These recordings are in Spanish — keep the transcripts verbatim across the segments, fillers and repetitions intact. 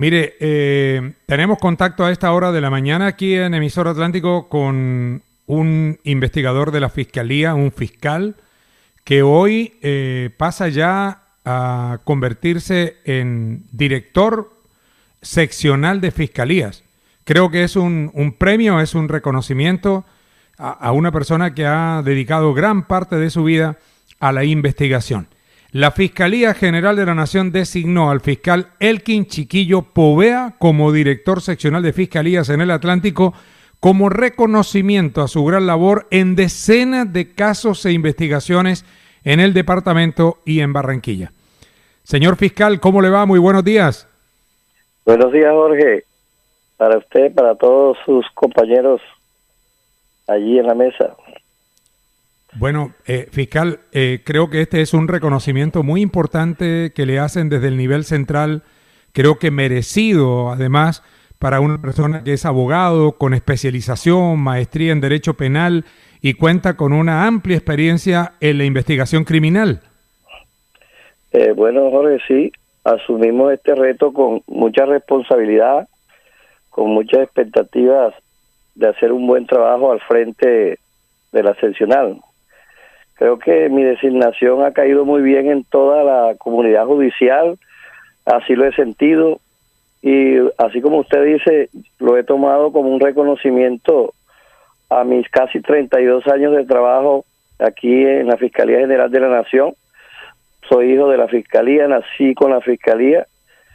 Mire, eh, tenemos contacto a esta hora de la mañana aquí en Emisor Atlántico con un investigador de la Fiscalía, un fiscal, que hoy eh, pasa ya a convertirse en director seccional de fiscalías. Creo que es un, un premio, es un reconocimiento a, a una persona que ha dedicado gran parte de su vida a la investigación. La Fiscalía General de la Nación designó al fiscal Elkin Chiquillo Povea como director seccional de fiscalías en el Atlántico como reconocimiento a su gran labor en decenas de casos e investigaciones en el departamento y en Barranquilla. Señor fiscal, ¿cómo le va? Muy buenos días. Buenos días, Jorge. Para usted, para todos sus compañeros allí en la mesa. Bueno, eh, fiscal, eh, creo que este es un reconocimiento muy importante que le hacen desde el nivel central, creo que merecido además para una persona que es abogado con especialización, maestría en Derecho Penal y cuenta con una amplia experiencia en la investigación criminal. Eh, bueno, Jorge, sí, asumimos este reto con mucha responsabilidad, con muchas expectativas de hacer un buen trabajo al frente de la seccional. Creo que mi designación ha caído muy bien en toda la comunidad judicial, así lo he sentido, y así como usted dice, lo he tomado como un reconocimiento a mis casi treinta y dos años de trabajo aquí en la Fiscalía General de la Nación. Soy hijo de la Fiscalía, nací con la Fiscalía,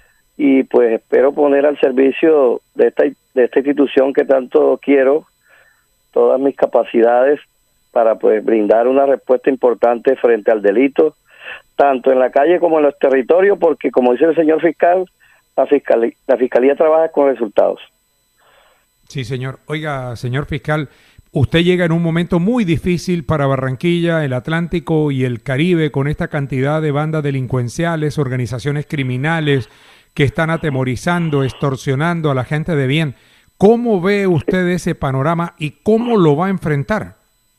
y pues espero poner al servicio de esta, de esta institución que tanto quiero todas mis capacidades para pues brindar una respuesta importante frente al delito, tanto en la calle como en los territorios, porque como dice el señor fiscal, la fiscalía, la fiscalía trabaja con resultados. Sí, señor. Oiga, señor fiscal, usted llega en un momento muy difícil para Barranquilla, el Atlántico y el Caribe, con esta cantidad de bandas delincuenciales, organizaciones criminales que están atemorizando, extorsionando a la gente de bien. ¿Cómo ve usted ese panorama y cómo lo va a enfrentar?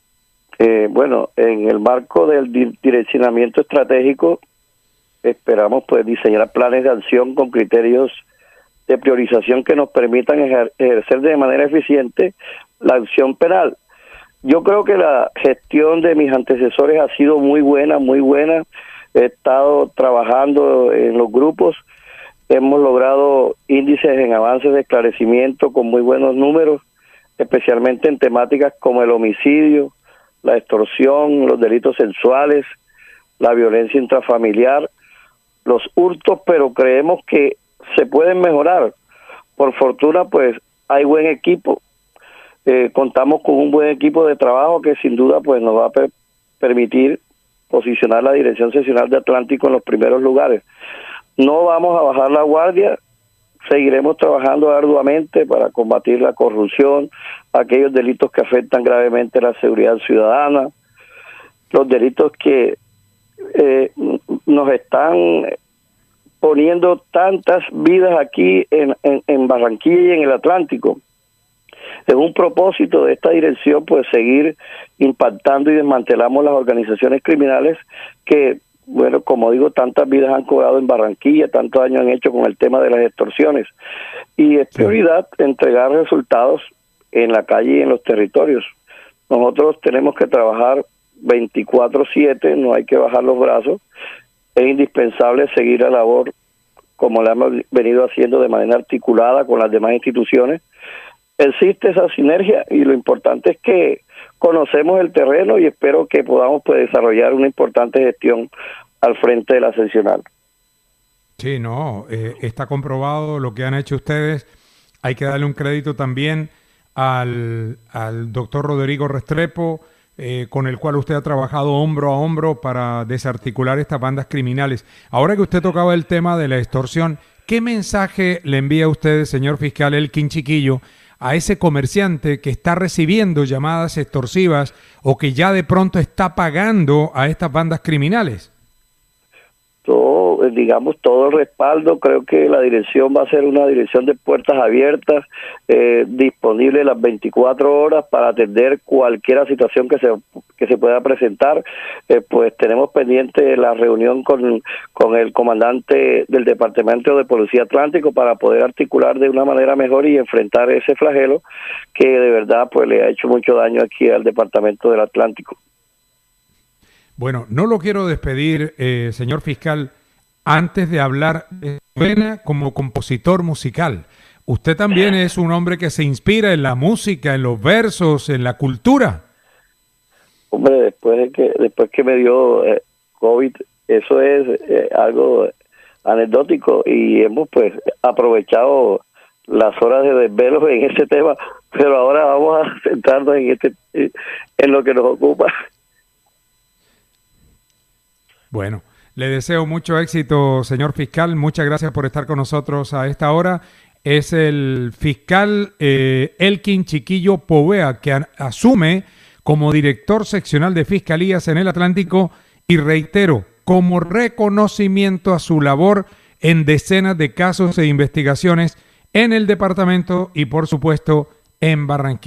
Eh, bueno, en el marco del di- direccionamiento estratégico esperamos pues diseñar planes de acción con criterios de priorización que nos permitan ejer- ejercer de manera eficiente la acción penal. Yo creo que la gestión de mis antecesores ha sido muy buena, muy buena. He estado trabajando en los grupos, hemos logrado índices en avances de esclarecimiento con muy buenos números, especialmente en temáticas como el homicidio, la extorsión, los delitos sexuales, la violencia intrafamiliar, los hurtos, pero creemos que se pueden mejorar. Por fortuna, pues, hay buen equipo. Eh, contamos con un buen equipo de trabajo que sin duda pues nos va a per- permitir posicionar la Dirección Seccional de Atlántico en los primeros lugares. No vamos a bajar la guardia, seguiremos trabajando arduamente para combatir la corrupción, aquellos delitos que afectan gravemente la seguridad ciudadana, los delitos que eh, nos están poniendo tantas vidas aquí en, en, en Barranquilla y en el Atlántico. Es un propósito de esta dirección pues seguir impactando y desmantelamos las organizaciones criminales que, bueno, como digo, tantas vidas han cobrado en Barranquilla, tantos años han hecho con el tema de las extorsiones. Y es prioridad entregar resultados en la calle y en los territorios. Nosotros tenemos que trabajar veinticuatro siete, no hay que bajar los brazos. Es indispensable seguir la labor como la hemos venido haciendo de manera articulada con las demás instituciones. Existe esa sinergia y lo importante es que conocemos el terreno y espero que podamos pues, desarrollar una importante gestión al frente de la seccional. Sí, no, eh, está comprobado lo que han hecho ustedes. Hay que darle un crédito también al, al doctor Rodrigo Restrepo, eh, con el cual usted ha trabajado hombro a hombro para desarticular estas bandas criminales. Ahora que usted tocaba el tema de la extorsión, ¿qué mensaje le envía usted, señor fiscal Elkin Chiquillo, a ese comerciante que está recibiendo llamadas extorsivas o que ya de pronto está pagando a estas bandas criminales? Yo tenemos, eh, digamos, todo el respaldo. Creo que la dirección va a ser una dirección de puertas abiertas, eh, disponible las veinticuatro horas para atender cualquier situación que se que se pueda presentar. Eh, pues tenemos pendiente la reunión con, con el comandante del Departamento de Policía Atlántico para poder articular de una manera mejor y enfrentar ese flagelo que de verdad pues le ha hecho mucho daño aquí al Departamento del Atlántico. Bueno, no lo quiero despedir, eh, señor fiscal, antes de hablar de Vena como compositor musical. Usted también es un hombre que se inspira en la música, en los versos, en la cultura. Hombre, después de que después que me dio eh, COVID, eso es eh, algo anecdótico y hemos pues aprovechado las horas de desvelo en ese tema, pero ahora vamos a centrarnos en este en lo que nos ocupa. Bueno, le deseo mucho éxito, señor fiscal. Muchas gracias por estar con nosotros a esta hora. Es el fiscal eh, Elkin Chiquillo Povea, que a, asume como director seccional de Fiscalías en el Atlántico y, reitero, como reconocimiento a su labor en decenas de casos e investigaciones en el departamento y, por supuesto, en Barranquilla.